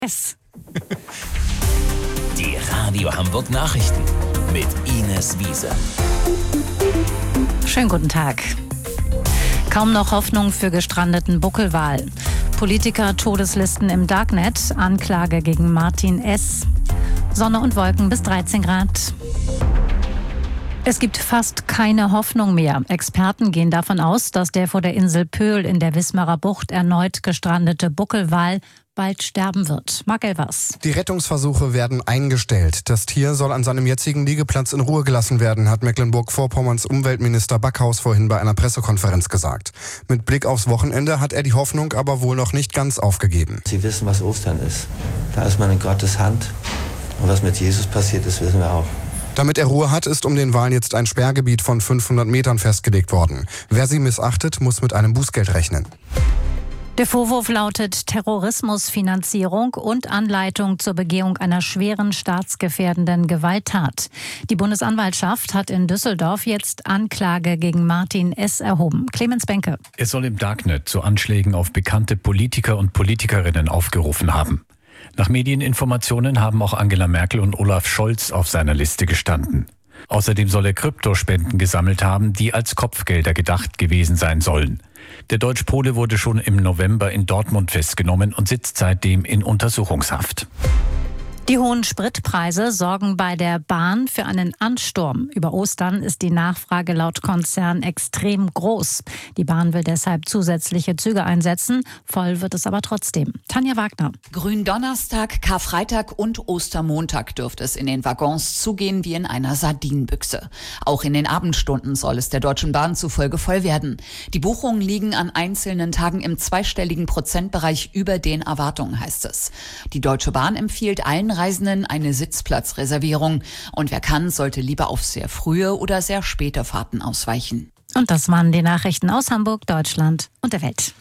S. Die Radio Hamburg Nachrichten mit Ines Wiese. Schönen guten Tag. Kaum noch Hoffnung für gestrandeten Buckelwal. Politiker Todeslisten im Darknet. Anklage gegen Martin S. Sonne und Wolken bis 13 Grad. Es gibt fast keine Hoffnung mehr. Experten gehen davon aus, dass der vor der Insel Pöhl in der Wismarer Bucht erneut gestrandete Buckelwal bald sterben wird. Marc Elvers. Die Rettungsversuche werden eingestellt. Das Tier soll an seinem jetzigen Liegeplatz in Ruhe gelassen werden, hat Mecklenburg-Vorpommerns Umweltminister Backhaus vorhin bei einer Pressekonferenz gesagt. Mit Blick aufs Wochenende hat er die Hoffnung aber wohl noch nicht ganz aufgegeben. Sie wissen, was Ostern ist. Da ist man in Gottes Hand. Und was mit Jesus passiert ist, wissen wir auch. Damit er Ruhe hat, ist um den Wal jetzt ein Sperrgebiet von 500 Metern festgelegt worden. Wer sie missachtet, muss mit einem Bußgeld rechnen. Der Vorwurf lautet Terrorismusfinanzierung und Anleitung zur Begehung einer schweren staatsgefährdenden Gewalttat. Die Bundesanwaltschaft hat in Düsseldorf jetzt Anklage gegen Martin S. erhoben. Clemens Benke. Er soll im Darknet zu Anschlägen auf bekannte Politiker und Politikerinnen aufgerufen haben. Nach Medieninformationen haben auch Angela Merkel und Olaf Scholz auf seiner Liste gestanden. Außerdem soll er Kryptospenden gesammelt haben, die als Kopfgelder gedacht gewesen sein sollen. Der Deutsch-Pole wurde schon im November in Dortmund festgenommen und sitzt seitdem in Untersuchungshaft. Die hohen Spritpreise sorgen bei der Bahn für einen Ansturm. Über Ostern ist die Nachfrage laut Konzern extrem groß. Die Bahn will deshalb zusätzliche Züge einsetzen. Voll wird es aber trotzdem. Tanja Wagner. Gründonnerstag, Karfreitag und Ostermontag dürfte es in den Waggons zugehen wie in einer Sardinenbüchse. Auch in den Abendstunden soll es der Deutschen Bahn zufolge voll werden. Die Buchungen liegen an einzelnen Tagen im zweistelligen Prozentbereich über den Erwartungen, heißt es. Die Deutsche Bahn empfiehlt allen Reisenden eine Sitzplatzreservierung. Und wer kann, sollte lieber auf sehr frühe oder sehr späte Fahrten ausweichen. Und das waren die Nachrichten aus Hamburg, Deutschland und der Welt.